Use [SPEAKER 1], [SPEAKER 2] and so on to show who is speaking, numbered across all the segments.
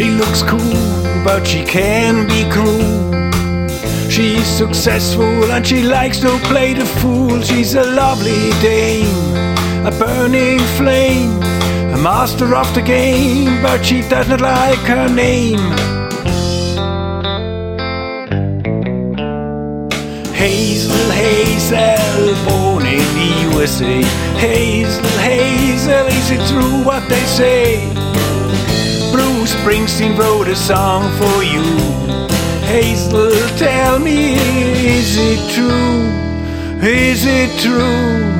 [SPEAKER 1] She looks cool, but she can be cruel. She's successful and she likes to play the fool. She's a lovely dame, a burning flame, a master of the game, but she does not like her name. Hazel, Hazel, born in the USA. Hazel, Hazel, is it true what they say? Bruce Springsteen wrote a song for you. Hazel, tell me, is it true? Is it true?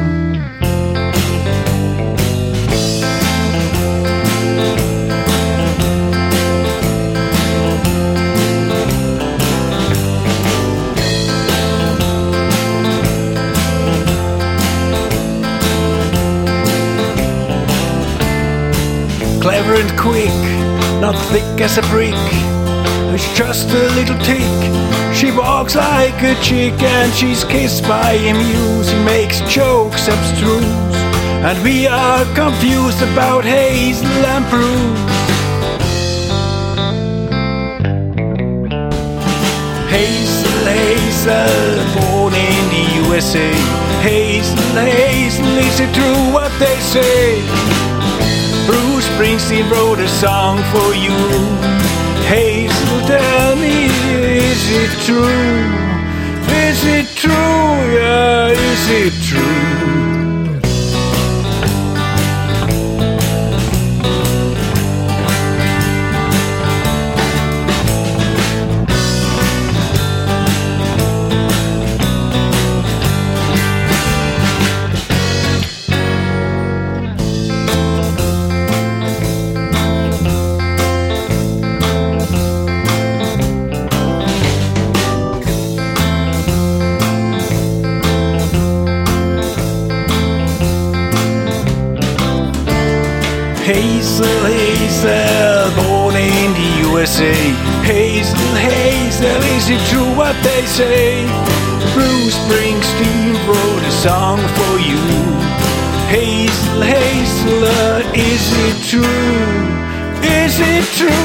[SPEAKER 1] Clever and quick, not thick as a brick, it's just a little tick. She walks like a chick and she's kissed by a muse. He makes jokes abstruse and we are confused about Hazel and Bruce. Hazel, Hazel, born in the USA. Hazel, Hazel, is it true what they say? Bruce Springsteen wrote a song for you. Hazel, tell me, is it true? Is it true? Yeah, is it true? Hazel, Hazel, born in the USA. Hazel, Hazel, is it true what they say? Bruce Springsteen wrote a song for you. Hazel, Hazel, is it true? Is it true?